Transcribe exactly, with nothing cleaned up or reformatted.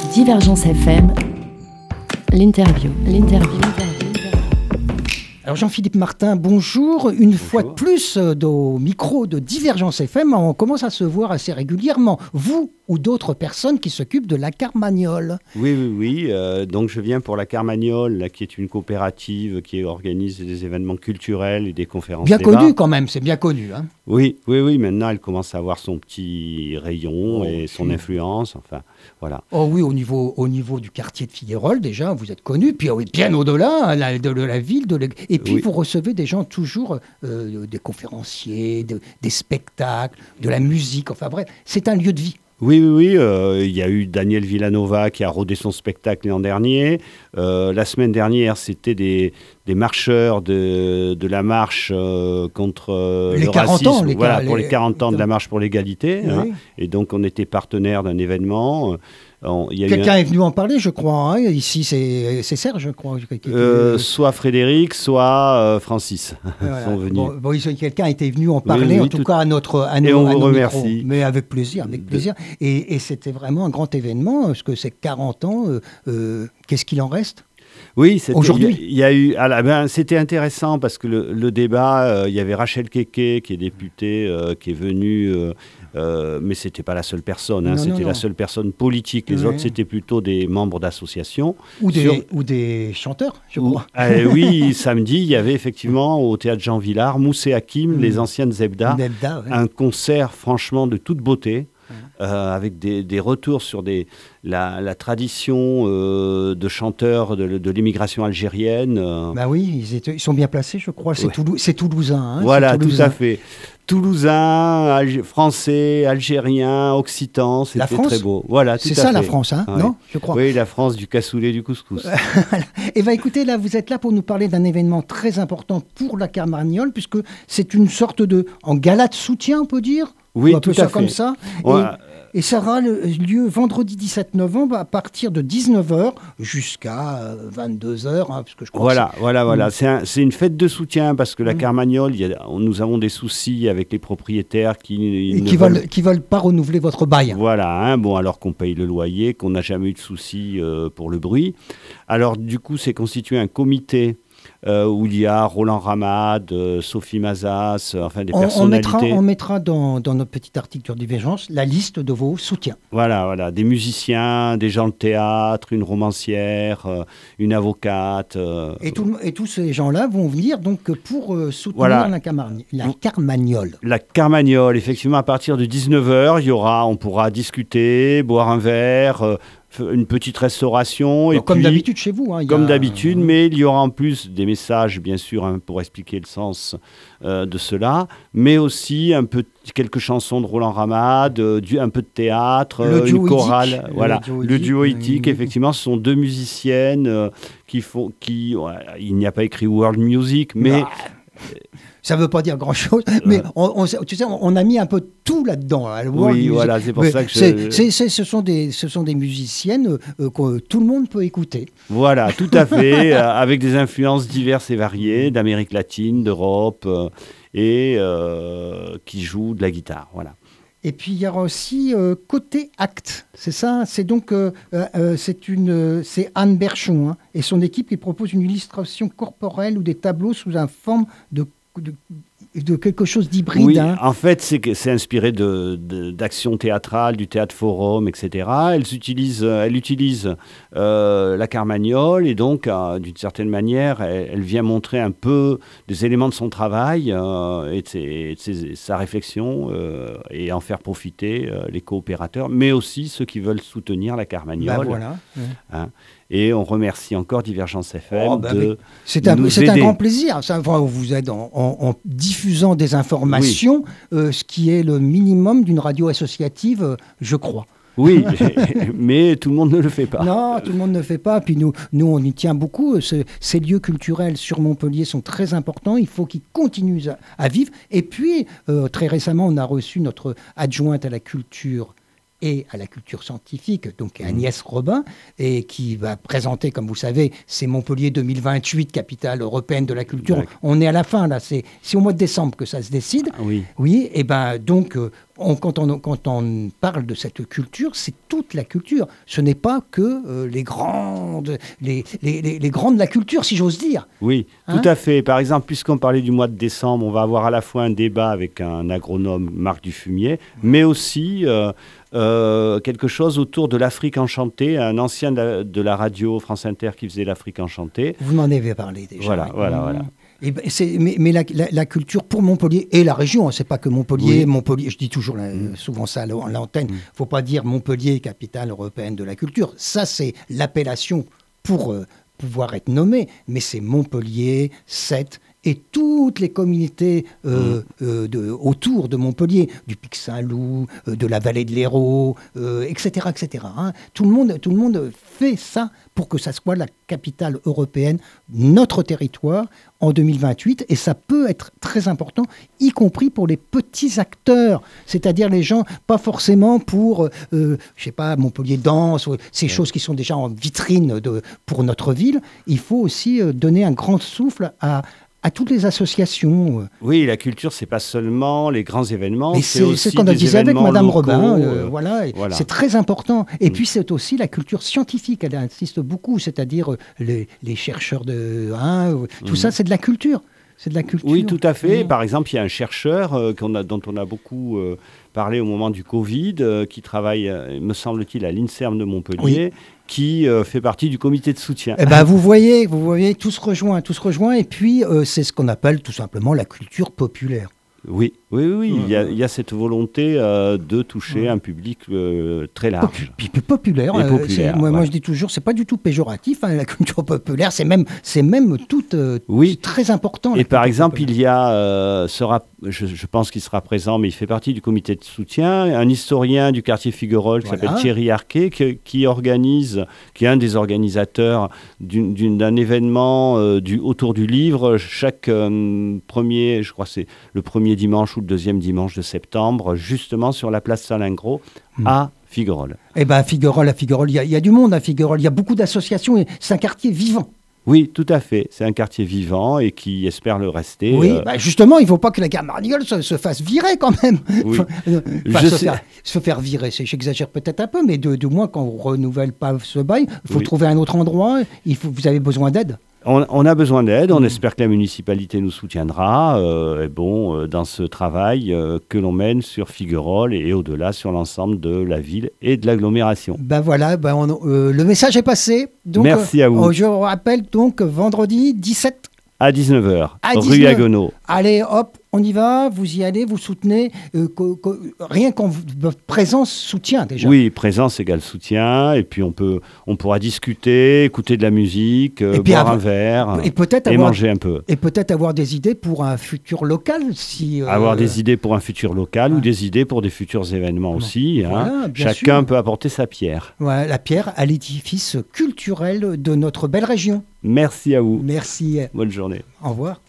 Divergence F M, l'interview, l'interview. Alors Jean-Philippe Martin, bonjour. Une bonjour. Fois de plus, euh, au micro de Divergence F M, on commence à se voir assez régulièrement. Vous ou d'autres personnes qui s'occupent de la Carmagnole. Oui, oui, oui. Euh, donc je viens pour la Carmagnole, là, qui est une coopérative qui organise des événements culturels et des conférences. Bien connue quand même, c'est bien connu. Hein. Oui, oui, oui. Maintenant, elle commence à avoir son petit rayon oh, et son oui. influence. Enfin, voilà. Oh oui, au niveau, au niveau du quartier de Figuerolles, déjà, vous êtes connu. Puis oui, bien au-delà la, de, de la ville. De, et puis, oui. vous recevez des gens toujours, euh, des conférenciers, de, des spectacles, de la musique. Enfin bref, c'est un lieu de vie. Oui, oui, oui. Euh, il y a eu Daniel Villanova qui a rodé son spectacle l'an dernier. Euh, la semaine dernière, c'était des, des marcheurs de, de la marche euh, contre euh, le racisme. Ans, les voilà, les, pour les quarante ans de la marche pour l'égalité. Oui. Hein. Et donc, on était partenaire d'un événement. On, y a Quelqu'un un... est venu en parler, je crois. Hein. Ici, c'est, c'est Serge, je crois. Euh, soit Frédéric, soit euh, Francis voilà. sont venus. Bon, bon, quelqu'un était venu en parler, oui, oui, en tout, tout cas à notre à Et nos, on à vous nos remercie. Micros. Mais avec plaisir, avec plaisir. De... Et, et c'était vraiment un grand événement, parce que c'est quarante ans. Euh, euh, qu'est-ce qu'il en reste ? Oui, aujourd'hui. Il y, y a eu. Ah là, ben, c'était intéressant parce que le, le débat, euh, il y avait Rachel Keke qui est députée, euh, qui est venue, euh, euh, mais c'était pas la seule personne. Hein, non, c'était non, la non. seule personne politique. Les oui. autres, c'était plutôt des membres d'associations ou des Sur... ou des chanteurs, je ou, crois. Euh, oui, samedi, il y avait effectivement au théâtre Jean Villard, Moussé Hakim, mmh. les anciennes Zebda, Zebda ouais. un concert franchement de toute beauté. Euh, avec des, des retours sur des, la, la tradition euh, de chanteurs de, de l'immigration algérienne. Euh. Bah oui, ils, étaient, ils sont bien placés, je crois. C'est, ouais. Toulou, c'est toulousain. Hein, voilà, c'est toulousain. Tout à fait. Toulousain, Alg- français, algérien, occitan, c'était très beau. Voilà, tout c'est à ça fait. La France, hein, ouais. non je crois. Oui, la France du cassoulet du couscous. Et bien écoutez, là, vous êtes là pour nous parler d'un événement très important pour la Carmagnole, puisque c'est une sorte de en gala de soutien, on peut dire. Oui, on tout peut à ça fait. Comme ça. Ouais. Et, Et ça aura lieu vendredi dix-sept novembre à partir de dix-neuf heures jusqu'à vingt-deux heures. Hein, parce que je crois voilà, que c'est... voilà, voilà. C'est, un, c'est une fête de soutien parce que la mmh. Carmagnole, y a, nous avons des soucis avec les propriétaires qui Et ne qui veulent... veulent, qui veulent pas renouveler votre bail. Voilà, hein, bon, alors qu'on paye le loyer, qu'on n'a jamais eu de soucis euh, pour le bruit. Alors, du coup, c'est constitué un comité Euh, où il y a Roland Ramad, euh, Sophie Mazas, euh, enfin des on, personnalités. On mettra, on mettra dans, dans notre petit article sur Divergence la liste de vos soutiens. Voilà, voilà, des musiciens, des gens de théâtre, une romancière, euh, une avocate. Euh, et, tout, et tous ces gens-là vont venir donc pour euh, soutenir voilà. la, Camarni- la Carmagnole. La Carmagnole, effectivement, à partir de dix-neuf heures, il y aura, on pourra discuter, boire un verre. Euh, une petite restauration. Alors, et comme puis, d'habitude chez vous. Hein, comme a... d'habitude, mais il y aura en plus des messages, bien sûr, hein, pour expliquer le sens euh, de cela, mais aussi un peu, quelques chansons de Roland Ramad, euh, du, un peu de théâtre, le une chorale. Le voilà. duo le duo éthique, oui. effectivement, ce sont deux musiciennes euh, qui font... Qui, ouais, il n'y a pas écrit World Music, mais... Ah. Ça ne veut pas dire grand-chose, mais on, on, tu sais, on a mis un peu tout là-dedans. Hein, oui, music. Voilà, c'est pour mais ça que je... c'est, c'est, c'est, ce, sont des, ce sont des musiciennes euh, que tout le monde peut écouter. Voilà, tout à fait, euh, avec des influences diverses et variées, d'Amérique latine, d'Europe, euh, et euh, qui jouent de la guitare, voilà. Et puis il y aura aussi euh, côté acte, c'est ça. C'est donc euh, euh, c'est une euh, c'est Anne Berchon hein, et son équipe qui propose une illustration corporelle ou des tableaux sous une forme de, de de quelque chose d'hybride. Oui, hein. En fait, c'est, c'est inspiré de, de, d'actions théâtrales, du théâtre forum, et cetera. Elle utilise, elle utilise euh, la Carmagnole et donc, euh, d'une certaine manière, elle, elle vient montrer un peu des éléments de son travail euh, et de, ses, et de ses, sa réflexion euh, et en faire profiter euh, les coopérateurs, mais aussi ceux qui veulent soutenir la Carmagnole. Ben voilà. Hein. Et on remercie encore Divergence F M oh, bah, de c'est un, nous c'est aider. un grand plaisir. Ça, vous êtes en, en, en diffusant des informations, oui. euh, ce qui est le minimum d'une radio associative, euh, je crois. Oui, mais tout le monde ne le fait pas. Non, tout le monde ne le fait pas. Puis nous, nous on y tient beaucoup. Ce, ces lieux culturels sur Montpellier sont très importants. Il faut qu'ils continuent à, à vivre. Et puis, euh, très récemment, on a reçu notre adjointe à la culture et à la culture scientifique, donc Agnès Robin, et qui va présenter, comme vous savez, c'est Montpellier deux mille vingt-huit, capitale européenne de la culture. D'accord. On est à la fin, là, c'est, c'est au mois de décembre que ça se décide. Ah oui. Oui, et ben donc, euh, on, quand, on, quand on parle de cette culture, c'est toute la culture. Ce n'est pas que euh, les grandes, les, les, les, les grandes de la culture, si j'ose dire. Oui, Hein? tout à fait. Par exemple, puisqu'on parlait du mois de décembre, on va avoir à la fois un débat avec un agronome, Marc Dufumier, mais aussi euh, euh, quelque chose autour de l'Afrique enchantée, un ancien de la, de la radio France Inter qui faisait l'Afrique enchantée. Vous m'en avez parlé déjà. Voilà, oui. voilà, Mmh. voilà. Et ben, c'est, mais mais la, la, la culture pour Montpellier et la région, hein, c'est pas que Montpellier, Oui. Montpellier, je dis toujours la- souvent ça à la- à l'antenne, il Mm. faut pas dire Montpellier, capitale européenne de la culture. Ça, c'est l'appellation pour euh, pouvoir être nommé, mais c'est Montpellier, Sète et toutes les communautés euh, euh, de, autour de Montpellier, du Pic Saint-Loup, euh, de la vallée de l'Hérault, euh, et cetera, et cetera, hein. Tout le monde, tout le monde fait ça pour que ça soit la capitale européenne, notre territoire, en deux mille vingt-huit. Et ça peut être très important, y compris pour les petits acteurs, c'est-à-dire les gens, pas forcément pour, euh, je sais pas, Montpellier Danse, ou ces choses qui sont déjà en vitrine de, pour notre ville. Il faut aussi euh, donner un grand souffle à, à toutes les associations. euh. Oui, la culture, c'est pas seulement les grands événements, Mais c'est c'est, aussi c'est ce qu'on a des disait avec événements Madame locaux, Robin, euh, euh, voilà, et voilà. c'est très important. Et Mm. puis c'est aussi la culture scientifique, elle insiste beaucoup, c'est-à-dire euh, les, les chercheurs de, hein, euh, tout Mm. ça, c'est de la culture, c'est de la culture. Oui, tout à fait. Mm. Par exemple, il y a un chercheur euh, qu'on a, dont on a beaucoup euh, parlé au moment du Covid, euh, qui travaille, euh, me semble-t-il, à l'INSERM de Montpellier, qui euh, fait partie du comité de soutien. Eh ben, vous voyez, vous voyez, tout se rejoint, tout se rejoint, et puis euh, c'est ce qu'on appelle tout simplement la culture populaire. Oui, oui, oui, oui. Ouais. Il, y a, il y a cette volonté euh, de toucher Ouais. un public euh, très Popu- large. Puis plus populaire. Et euh, populaire, c'est- moi, moi, voilà. je dis toujours, c'est pas du tout péjoratif. Hein, la culture populaire, c'est même, c'est même tout euh, Oui. très important. Et la par culture exemple, populaire. il y a, euh, sera, je, je pense qu'il sera présent, mais il fait partie du comité de soutien, un historien du quartier Figuerolles qui Voilà. s'appelle Thierry Arquet, qui, qui organise, qui est un des organisateurs d'une- d'une- d'un événement euh, du, autour du livre, chaque euh, premier, je crois que c'est le premier dimanche ou le deuxième dimanche de septembre, justement sur la place Salingro, Mm. à Figuerolles. Eh ben, à Figuerolles, à Figuerolles, il y, a- il y a du monde à Figuerolles. Il y a beaucoup d'associations. Et c'est un quartier vivant. Oui, tout à fait. C'est un quartier vivant et qui espère le rester. oui, euh, bah, justement, il ne faut pas que la gare Marniole se, se fasse virer quand même. Oui. Euh, enfin, Je se, sais. faire, se faire virer, c'est, j'exagère peut-être un peu, mais de, de moins quand on ne renouvelle pas ce bail, il faut Oui. trouver un autre endroit. Il faut, vous avez besoin d'aide. On, on a besoin d'aide, on Mm. espère que la municipalité nous soutiendra euh, et bon, euh, dans ce travail euh, que l'on mène sur Figuerolles et, au-delà sur l'ensemble de la ville et de l'agglomération. Ben voilà, ben on- euh, le message est passé. Donc, Merci à vous. euh, je rappelle donc vendredi dix-sept. À dix-neuf heures, À rue dix-neuf. Aguenau. Allez, hop, on y va, vous y allez, vous soutenez. euh, co- co- rien qu'en v- votre présence soutient déjà. Oui, présence égale soutien, et puis on, peut, on pourra discuter, écouter de la musique, euh, Et puis boire avoir- un verre Et peut-être et avoir, manger un peu. et peut-être avoir des idées pour un futur local. Si, euh, Avoir des idées pour un futur local ouais. ou des idées pour des futurs événements aussi. Voilà, hein. bien Chacun sûr. peut apporter sa pierre. ouais, la pierre à l'édifice culturel de notre belle région. Merci à vous. Merci, Bonne journée. au revoir.